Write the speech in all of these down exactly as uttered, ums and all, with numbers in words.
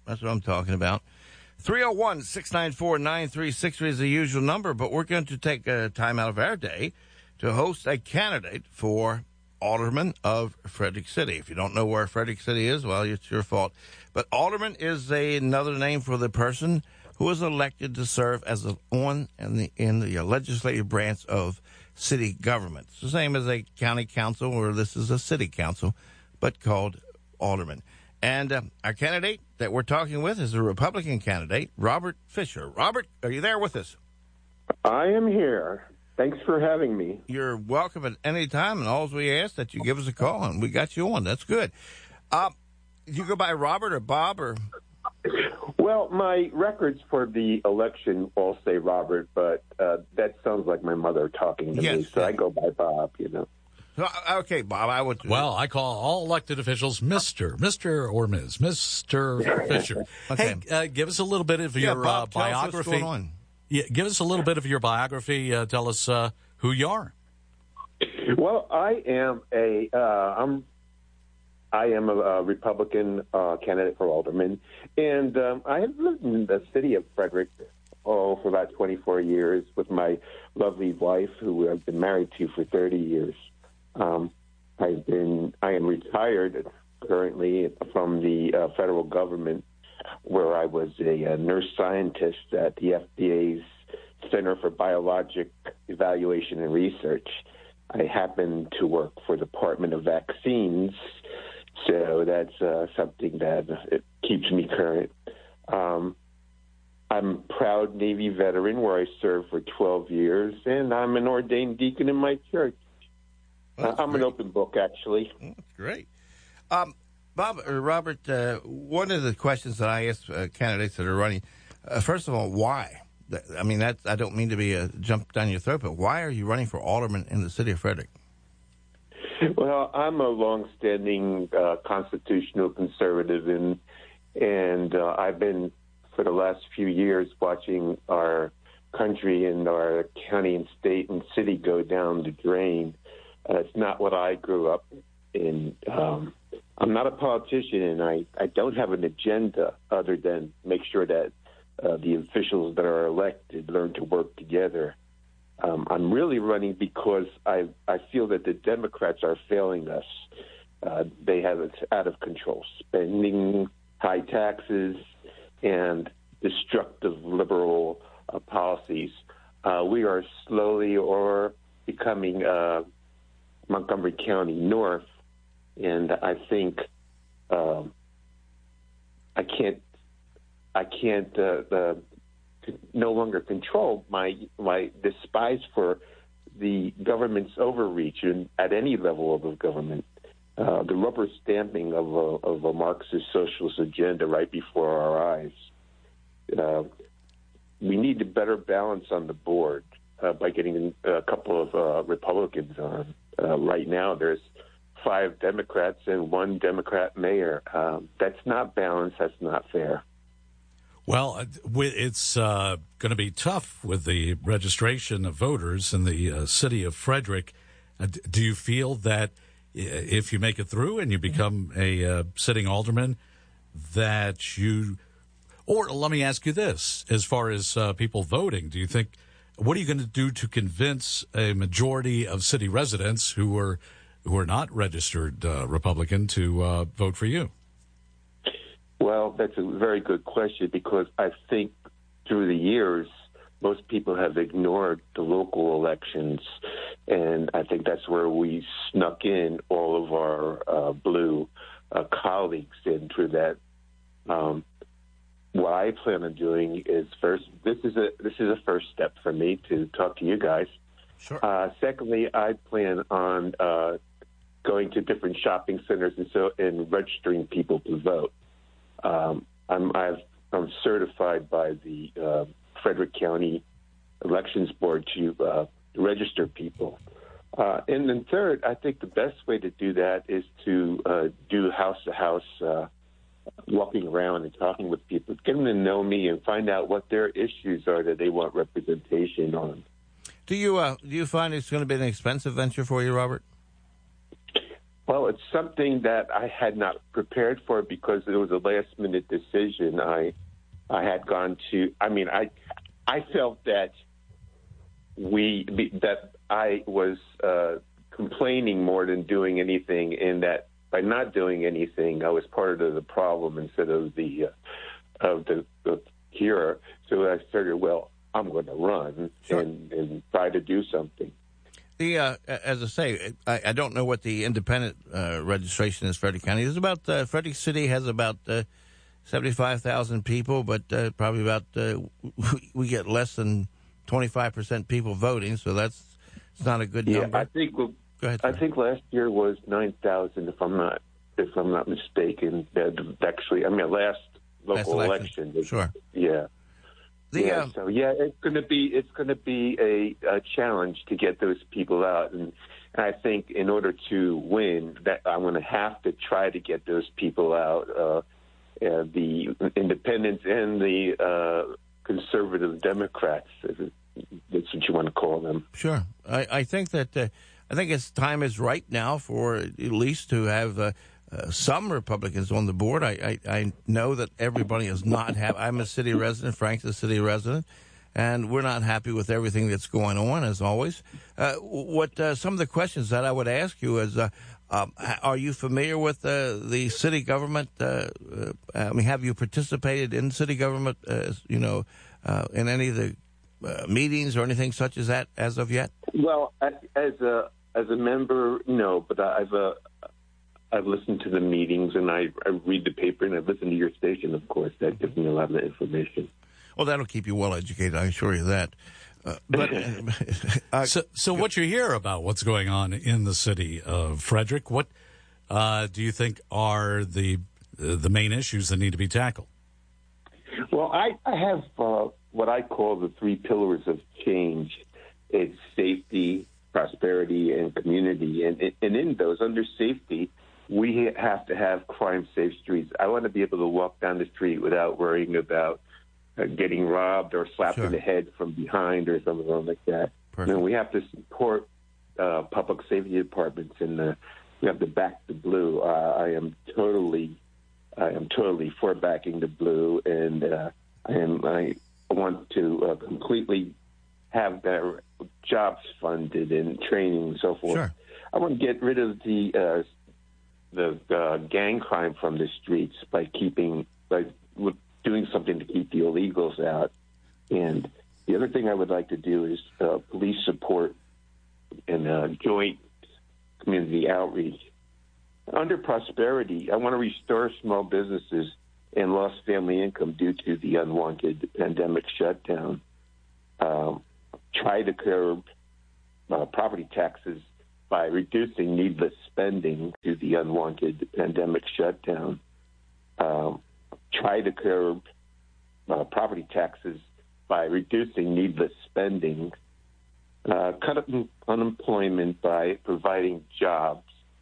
That's what I'm talking about. three oh one, six nine four, nine three six three is the usual number, but we're going to take uh, time out of our day to host a candidate for Alderman of Frederick City. If you don't know where Frederick City is, well, it's your fault. But Alderman is a, another name for the person who is elected to serve as a, on in the, in the legislative branch of city government. It's the same as a county council, or this is a city council, but called Alderman. And uh, our candidate that we're talking with is a Republican candidate, Robert Fisher. Robert, are you there with us? I am here. Thanks for having me. You're welcome at any time, and all we ask that you give us a call, and we got you on. That's good. Uh, you go by Robert or Bob or? Well, my records for the election all say Robert, but uh, that sounds like my mother talking to yes, me, so yeah. I go by Bob, you know. Okay, Bob, I would. Well, I call all elected officials Mister Mister or Miz Mister Fisher. Okay. Hey, uh, give us a little bit of Yeah, your Bob, uh, tell us biography. what's going on. Yeah, give us a little bit of your biography. Uh, tell us uh, who you are. Well, I am a uh, I'm I am a, a Republican uh, candidate for alderman, and um, I have lived in the city of Frederick oh for about twenty-four years with my lovely wife, who I've been married to for thirty years. Um, I've been I am retired currently from the uh, federal government, where I was a, a nurse scientist at the F D A's Center for Biologic Evaluation and Research. I happen to work for the Department of Vaccines, so that's uh, something that it keeps me current. Um, I'm a proud Navy veteran where I served for twelve years, and I'm an ordained deacon in my church. Uh, I'm great. an open book, actually. That's great. Um, Bob or Robert, uh, one of the questions that I ask uh, candidates that are running, uh, first of all, why? I mean, that's, I don't mean to be a jump down your throat, but why are you running for alderman in the city of Frederick? Well, I'm a long-standing uh, constitutional conservative, and and uh, I've been for the last few years watching our country and our county and state and city go down the drain. Uh, it's not what I grew up in. Um, I'm not a politician, and I, I don't have an agenda other than make sure that uh, the officials that are elected learn to work together. Um, I'm really running because I I feel that the Democrats are failing us. Uh, they have it out of control, spending, high taxes, and destructive liberal uh, policies. Uh, we are slowly or becoming uh, Montgomery County North, and I think um, I can't I can't uh, uh, no longer control my my despise for the government's overreach in, at any level of the government. Uh, the rubber stamping of a, of a Marxist socialist agenda right before our eyes. Uh, we need a better balance on the board uh, by getting a couple of uh, Republicans on. Uh, right now, there's five Democrats and one Democrat mayor. Um, that's not balanced. That's not fair. Well, it's uh, going to be tough with the registration of voters in the uh, city of Frederick. Uh, do you feel that if you make it through and you become a uh, sitting alderman, that you, or let me ask you this, as far as uh, people voting, do you think, what are you going to do to convince a majority of city residents who are who are not registered uh, Republican to uh, vote for you? Well, that's a very good question, because I think through the years, most people have ignored the local elections, and I think that's where we snuck in all of our uh, blue uh, colleagues in through that. Um, what I plan on doing is first, this is a this is a first step for me to talk to you guys. Sure. Uh, secondly, I plan on uh, going to different shopping centers and so and registering people to vote. Um, I'm I've, I'm certified by the uh, Frederick County Elections Board to uh, register people. Uh, and then third, I think the best way to do that is to uh, do house-to-house uh, walking around and talking with people, get them to know me and find out what their issues are that they want representation on. Do you uh, do you find it's going to be an expensive venture for you, Robert? Well, it's something that I had not prepared for because it was a last-minute decision. I I had gone to. I mean, I I felt that we that I was uh, complaining more than doing anything, and that by not doing anything, I was part of the problem instead of the uh, of the, the cure. So I figured, well, I'm going to run Sure. and, and try to do something. The uh, as I say, I, I don't know what the independent uh, registration is. Frederick County. There's about uh, Frederick City has about uh, seventy-five thousand people, but uh, probably about uh, we get less than twenty-five percent people voting, so that's it's not a good Yeah, number. I think Go ahead, I sir. think last year was nine thousand, if I'm not if I'm not mistaken. That actually, I mean, last local Last election. election. Sure. Yeah. The, yeah. uh, So yeah, it's going to be it's going to be a, a challenge to get those people out, and, and I think in order to win, that I'm going to have to try to get those people out. Uh, uh, the independents and the uh, conservative Democrats. That's what you want to call them. Sure. I, I think that uh, I think it's time is right now for at least to have uh, uh, some Republicans on the board. I, I, I know that everybody is not happy. I'm a city resident. Frank's a city resident. And we're not happy with everything that's going on, as always. Uh, what uh, some of the questions that I would ask you is, uh, um, are you familiar with uh, the city government? Uh, uh, I mean, have you participated in city government, uh, you know, uh, in any of the uh, meetings or anything such as that as of yet? Well, as a as a member, no, but I've uh, I've listened to the meetings and I, I read the paper and I've listened to your station, of course. That gives me a lot of information. Well, that'll keep you well educated, I assure you that. Uh, but uh, So, so what you hear about what's going on in the city of Frederick, what uh, do you think are the uh, the main issues that need to be tackled? Well, I, I have uh, what I call the three pillars of change. It's safety, prosperity, and community. And, and in those, under safety, we have to have crime-safe streets. I want to be able to walk down the street without worrying about uh, getting robbed or slapped Sure. in the head from behind or something like that. Perfect. And we have to support uh, public safety departments, and uh, we have to back the blue. Uh, I am totally, I am totally for backing the blue, and uh, I am. I want to uh, completely have their jobs funded and training and so forth. Sure. I want to get rid of the uh, the uh, gang crime from the streets by keeping by doing something to keep the illegals out. And the other thing I would like to do is uh, police support and uh, joint community outreach. Under prosperity, I want to restore small businesses and lost family income due to the unwanted pandemic shutdown. Um, try to curb uh, property taxes by reducing needless spending due to the unwanted pandemic shutdown. Um, try to curb uh, property taxes by reducing needless spending. Uh, cut un- unemployment by providing jobs.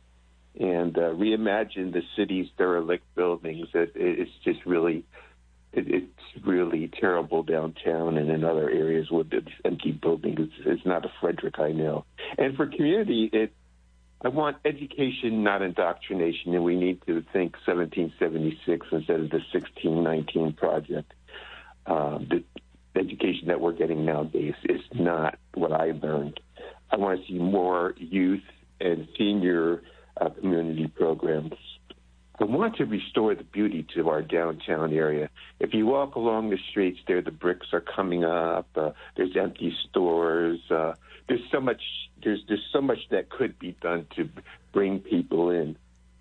And uh, reimagine the city's derelict buildings. It, it's just really, it, it's really terrible downtown and in other areas with its empty buildings. It's, it's not a Frederick, I know. And for community, it, I want education, not indoctrination, and we need to think seventeen seventy-six instead of the sixteen nineteen project. Uh, the education that we're getting nowadays is not what I learned. I want to see more youth and senior Uh, community programs. I want to restore the beauty to our downtown area. If you walk along the streets there, the bricks are coming up. Uh, there's empty stores. Uh, there's so much. There's there's so much that could be done to bring people in.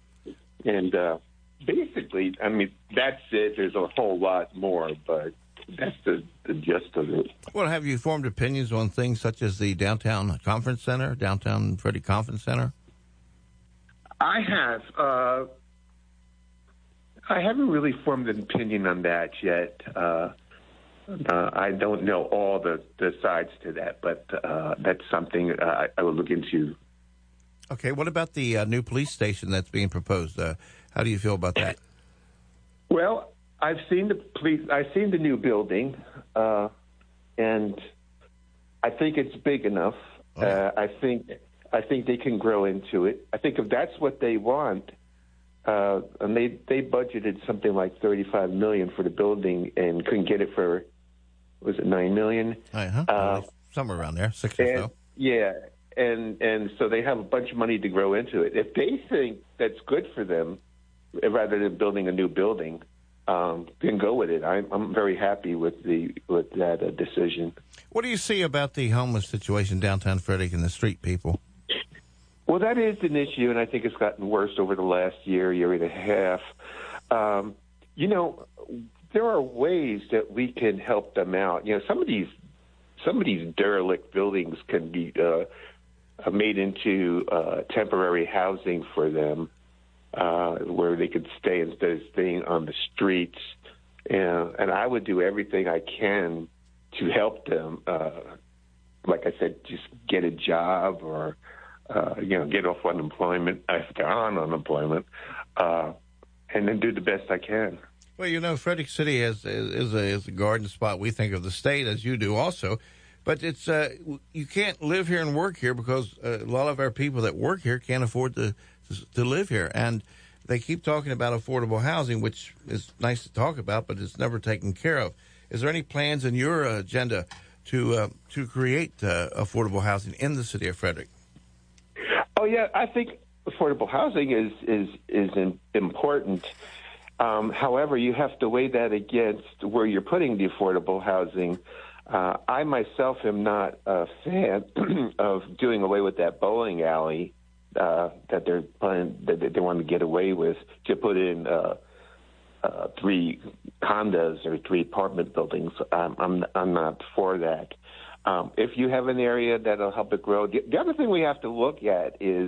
And uh, basically, I mean, that's it. There's a whole lot more, but that's the, the gist of it. well, have you formed opinions on things such as the downtown conference center, downtown Freddie Conference Center? I have. Uh, I haven't really formed an opinion on that yet. Uh, uh, I don't know all the, the sides to that, but uh, that's something uh, I will look into. Okay, what about the uh, new police station that's being proposed? Uh, how do you feel about that? Well, I've seen the police. I've seen the new building, uh, and I think it's big enough. Oh, yeah. Uh, I think I think they can grow into it. I think if that's what they want, uh, and they they budgeted something like thirty-five million dollars for the building and couldn't get it for, was it nine million dollars? Uh-huh. Uh, Somewhere around there, six or so. Yeah, and and so they have a bunch of money to grow into it. If they think that's good for them, rather than building a new building, um, then go with it. I'm, I'm very happy with the with that uh, decision. What do you see about the homeless situation downtown Frederick and the street people? Well, that is an issue, and I think it's gotten worse over the last year, year and a half. Um, you know, there are ways that we can help them out. You know, some of these some of these derelict buildings can be uh, made into uh, temporary housing for them, uh, where they could stay instead of staying on the streets. And, and I would do everything I can to help them. Uh, like I said, just get a job or, uh, you know, get off unemployment if they're on unemployment, uh, and then do the best I can. Well, you know, Frederick City is, is, a, is a garden spot. We think of the state, as you do also. But it's uh, you can't live here and work here because uh, a lot of our people that work here can't afford to, to to live here. And they keep talking about affordable housing, which is nice to talk about, but it's never taken care of. Is there any plans in your agenda to uh, to create uh, affordable housing in the city of Frederick? Oh yeah, I think affordable housing is is is important. Um, however, you have to weigh that against where you're putting the affordable housing. Uh, I myself am not a fan of doing away with that bowling alley uh, that they're planning, that they want to get away with to put in uh, uh, three condos or three apartment buildings. Um, I'm I'm not for that. Um, if you have an area that'll help it grow, the, the other thing we have to look at is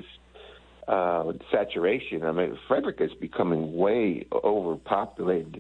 uh, saturation. I mean, Frederick is becoming way overpopulated.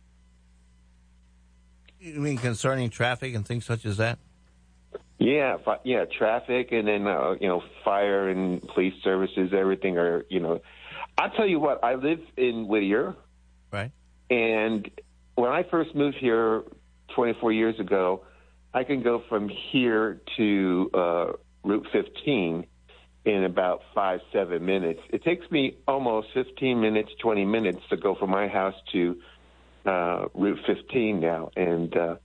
You mean concerning traffic and things such as that? Yeah, fi- yeah, traffic and then, uh, you know, fire and police services, everything are, you know. I'll tell you what, I live in Whittier. Right. And when I first moved here twenty-four years ago, I can go from here to uh, Route fifteen in about five, seven minutes. It takes me almost fifteen minutes, twenty minutes to go from my house to Uh, Route fifteen now, and uh,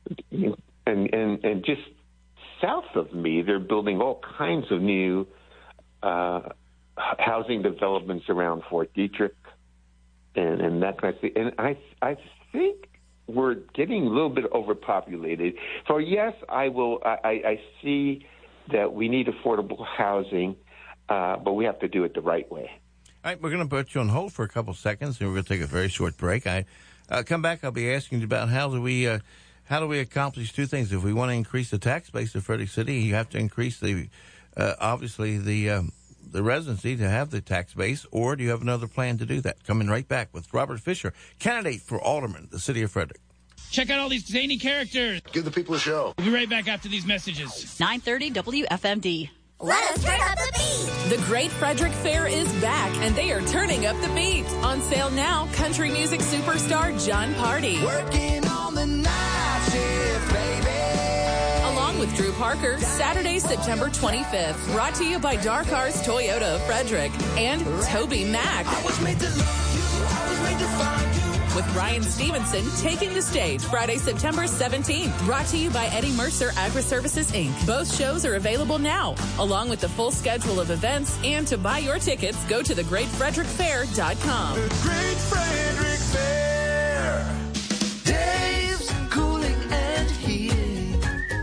and and and just south of me, they're building all kinds of new uh, housing developments around Fort Detrick, and and that kind of thing. And I I think we're getting a little bit overpopulated. So yes, I will. I, I see that we need affordable housing, uh, but we have to do it the right way. All right, we're going to put you on hold for a couple seconds, and we're going to take a very short break. I. Uh, come back. I'll be asking you about how do we uh, how do we accomplish two things. If we want to increase the tax base of Frederick City, you have to increase the uh, obviously the um, the residency to have the tax base. Or do you have another plan to do that? Coming right back with Robert Fisher, candidate for alderman, the city of Frederick. Check out all these zany characters. Give the people a show. We'll be right back after these messages. nine thirty W F M D. Let us turn up the beat. The Great Frederick Fair is back, and they are turning up the beat. On sale now, country music superstar John Party. Working on the night shift, baby. Along with Drew Parker, Saturday, September twenty-fifth. Brought to you by Dark Cars Toyota of Frederick and Toby Mac. I was made to love you. I was made to find you. With Ryan Stevenson taking the stage Friday, September seventeenth. Brought to you by Eddie Mercer Agri-Services, Incorporated. Both shows are available now, along with the full schedule of events. And to buy your tickets, go to the great frederick fair dot com. The Great Frederick Fair. Dave's cooling and heating.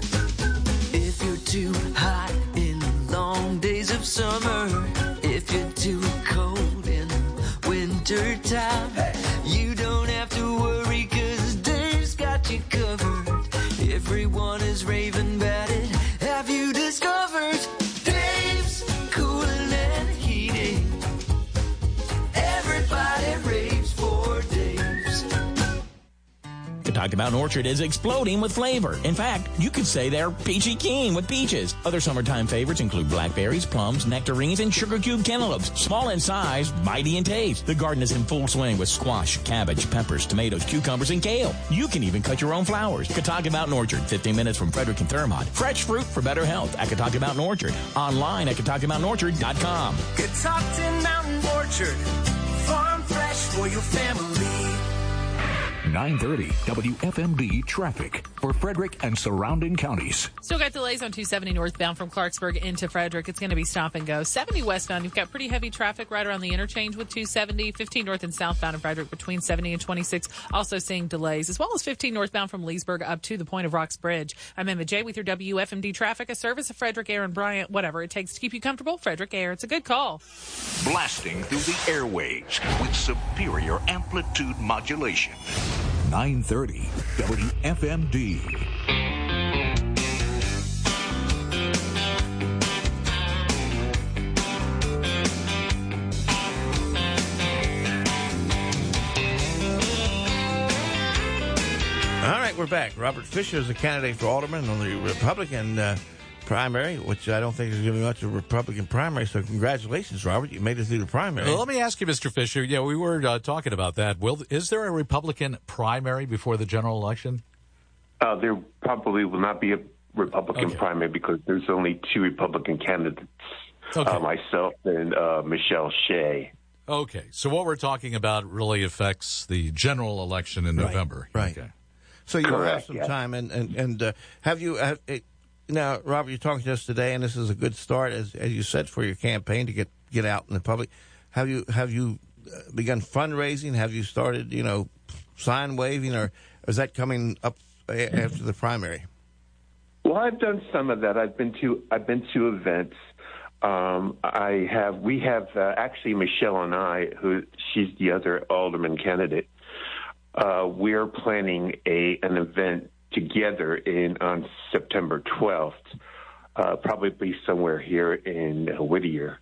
If you're too hot in the long days of summer, if you're too cold in winter time, hey. You don't have to worry, 'cause Dave's got you covered. Everyone is raving about it. Have you discovered Dave's Cooling and Heating? Everybody raves for Dave's. Akataka Mountain Orchard is exploding with flavor. In fact, you could say they're peachy keen with peaches. Other summertime favorites include blackberries, plums, nectarines, and sugar cube cantaloupes. Small in size, mighty in taste. The garden is in full swing with squash, cabbage, peppers, tomatoes, cucumbers, and kale. You can even cut your own flowers. Akataka Mountain Orchard, fifteen minutes from Frederick and Thermont. Fresh fruit for better health. Akataka Mountain Orchard. Online at Akataka Mountain Orchard dot com. Catoctin Mountain Orchard. Farm fresh for your family. nine thirty W F M D traffic for Frederick and surrounding counties. Still got delays on two seventy northbound from Clarksburg into Frederick. It's going to be stop and go. seventy westbound, you've got pretty heavy traffic right around the interchange with two seventy. fifteen north and southbound in Frederick between seventy and twenty-six. Also seeing delays, as well as fifteen northbound from Leesburg up to the Point of Rocks Bridge. I'm Emma J with your W F M D traffic, a service of Frederick Air and Bryant. Whatever it takes to keep you comfortable, Frederick Air. It's a good call. Blasting through the airwaves with superior amplitude modulation. nine thirty W F M D. All right, we're back. Robert Fisher is a candidate for alderman on the Republican uh, primary, which I don't think is going to be much of a Republican primary. So congratulations, Robert. You made it through the primary. Well, let me ask you, Mister Fisher. Yeah, we were uh, talking about that. Will is there a Republican primary before the general election? Uh, there probably will not be a Republican Okay. primary because there's only two Republican candidates, Okay. uh, myself and uh, Michelle Shea. Okay, so what we're talking about really affects the general election in Right, November. right. Okay. So you'll have Correct, some yeah. time. And, and, and uh, have you, have, it, now, Robert, you're talking to us today, and this is a good start, as, as you said, for your campaign to get, get out in the public. Have you, have you uh, begun fundraising? Have you started, you know, sign waving, or is that coming up a- after the primary? Well, I've done some of that. I've been to I've been to events. Um, I have we have uh, actually Michelle and I, who she's the other alderman candidate. Uh, we're planning a an event together in on September twelfth, uh, probably somewhere here in Whittier,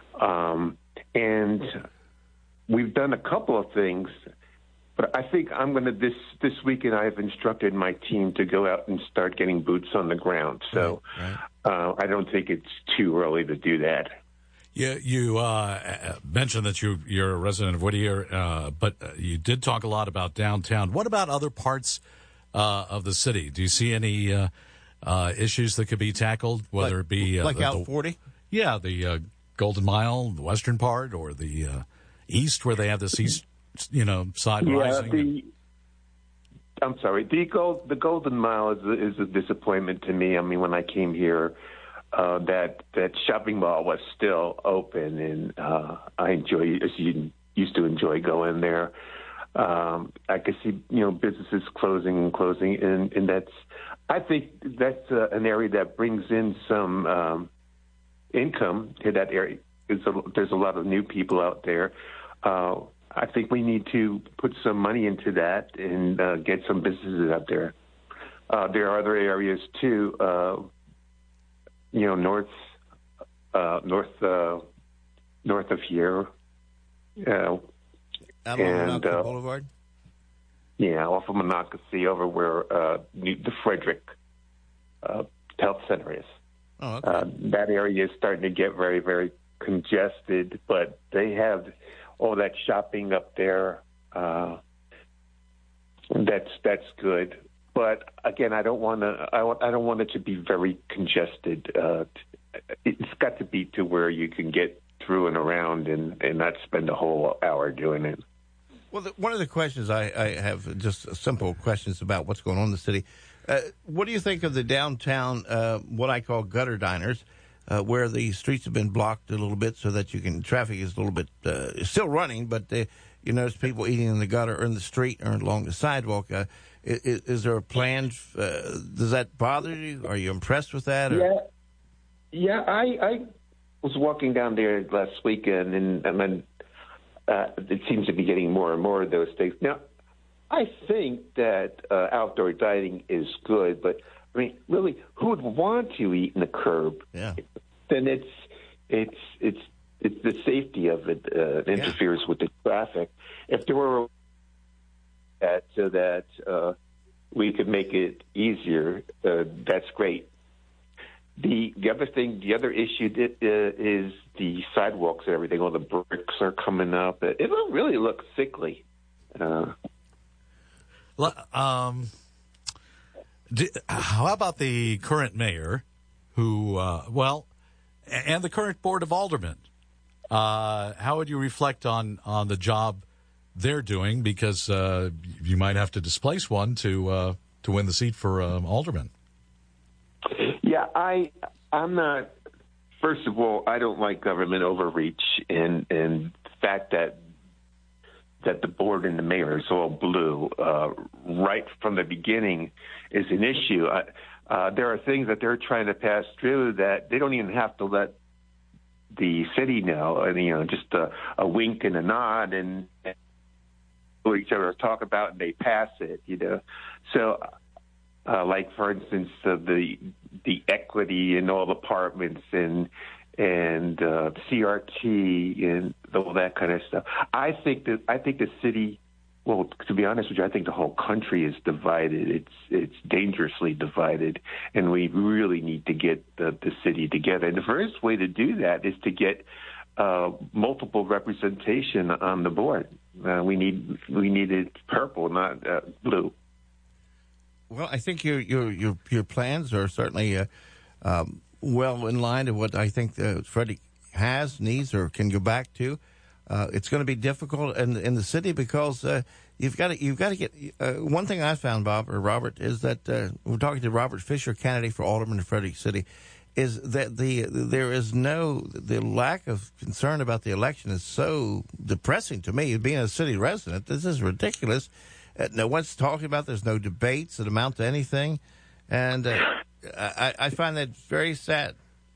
um, and we've done a couple of things. But I think I'm going to this this weekend. I have instructed my team to go out and start getting boots on the ground. So Right, Uh, I don't think it's too early to do that. Yeah, you uh, mentioned that you, you're a resident of Whittier, uh, but you did talk a lot about downtown. What about other parts uh, of the city? Do you see any uh, uh, issues that could be tackled, whether like, it be uh, like the, out the- forty? Yeah, the uh, Golden Mile, the western part, or the uh, east, where they have this east, you know, side Yeah, rising. the, I'm sorry. The gold, the Golden Mile is a, is a disappointment to me. I mean, when I came here, uh, that that shopping mall was still open, and uh, I enjoy as you used to enjoy going there. Um, I could see you know businesses closing and closing, and, and that's I think that's uh, an area that brings in some um, income to that area. There's a, there's a lot of new people out there. Uh, I think we need to put some money into that and uh, get some businesses out there. Uh, there are other areas too, uh, you know, north, uh, north, uh, north of here. Uh, Out on and Monocacy uh, Boulevard? yeah, off of Monocacy over where uh, New- the Frederick uh, Health Center is. Oh, okay. Uh, that area is starting to get very, very congested, but they have all that shopping up there. Uh, that's that's good, but again, I don't want to. I, want, I don't want it to be very congested. Uh, it's got to be to where you can get through and around and, and not spend a whole hour doing it. Well, the, one of the questions I, I have, just simple questions about what's going on in the city. Uh, what do you think of the downtown, uh, what I call gutter diners, uh, where the streets have been blocked a little bit so that you can, traffic is a little bit, uh, still running, but uh, you notice people eating in the gutter or in the street or along the sidewalk. Uh, is, is there a plan? Uh, does that bother you? Are you impressed with that? Or? Yeah, yeah. I, I was walking down there last weekend, and, and then uh, it seems to be getting more and more of those things. Now, I think that uh, outdoor dining is good, but I mean, really, who would want to eat in the curb? Yeah. Then it's it's it's it's the safety of it uh, interferes with the traffic. If there were that so that uh, we could make it easier, uh, that's great. The the other thing, the other issue that, uh, is the sidewalks and everything. All the bricks are coming up. It, it really looks sickly. Uh, um, do, how about the current mayor, who, uh, well, and the current board of aldermen? Uh, how would you reflect on, on the job they're doing? Because uh, you might have to displace one to uh, to win the seat for um, alderman. Yeah, I I'm not. First of all, I don't like government overreach, and and the fact that that the board and the mayor is all blue uh, right from the beginning is an issue. Uh, uh, there are things that they're trying to pass through that they don't even have to let the city know, and you know, just a, a wink and a nod, and, and each other talk about, and they pass it. You know, so uh, like for instance, uh, the the equity in all apartments and and uh, C R T and all that kind of stuff. I think that I think the city. Well, to be honest with you, I think the whole country is divided. It's it's dangerously divided, and we really need to get the, the city together. And the first way to do that is to get uh, multiple representation on the board. Uh, we need we need it purple, not uh, blue. Well, I think your your your your plans are certainly uh, um, well in line to what I think uh, Freddie has, needs, or can go back to. Uh, it's going to be difficult in in the city because uh, you've got to you've got to get uh, one thing I found, Bob or Robert, is that uh, we're talking to Robert Fisher, candidate for alderman in Frederick City, is that the there is no the lack of concern about the election is so depressing to me. Being a city resident, this is ridiculous. Uh, no one's talking about. There's no debates that amount to anything, and uh, I, I find that very sad.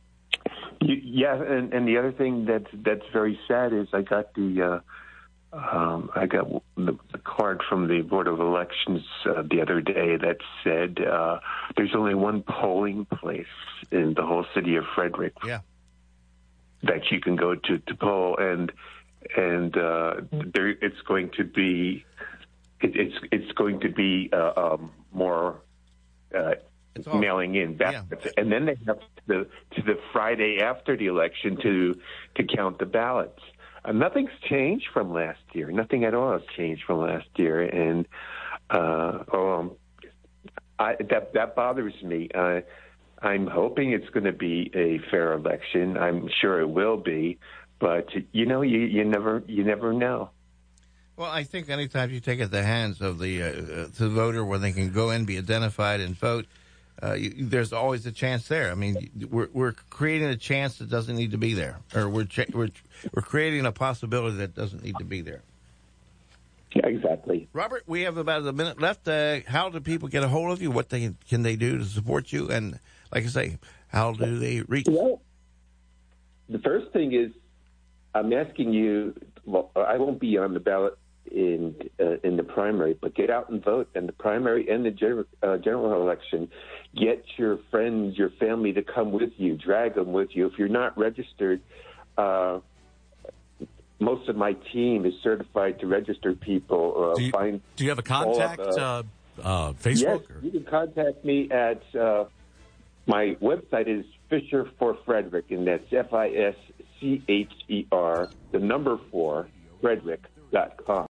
Yeah, and, and the other thing that's that's very sad is I got the uh, um, I got the, the card from the Board of Elections uh, the other day that said uh, there's only one polling place in the whole city of Frederick. Yeah. That you can go to to poll, and and uh, there it's going to be it, it's it's going to be uh, um, more. Uh, mailing in ballots, yeah. And then they have to, to the Friday after the election to to count the ballots. Uh, nothing's changed from last year. Nothing at all has changed from last year, and uh, um, I, that that bothers me. Uh, I'm hoping it's going to be a fair election. I'm sure it will be, but you know, you, you never you never know. Well, I think anytime you take it the hands of the uh, the voter, where they can go in, be identified, and vote. Uh, you, there's always a chance there. I mean, we're we're creating a chance that doesn't need to be there, or we're cha- we're we're creating a possibility that doesn't need to be there. Yeah, exactly. Robert, we have about a minute left. Uh, how do people get a hold of you? What they can they do to support you? And like I say, how do they reach? Well, the first thing is, I'm asking you. Well, I won't be on the ballot in uh, in the primary, but get out and vote in the primary and the general, uh, general election. Get your friends, your family to come with you. Drag them with you. If you're not registered, uh, most of my team is certified to register people. Uh, do, you, find do you have a contact, of, uh, uh, uh, Facebook? Yes, or? you can contact me at, uh, my website is Fisher for Frederick, and that's F I S C H E R, the number four, Frederick dot com.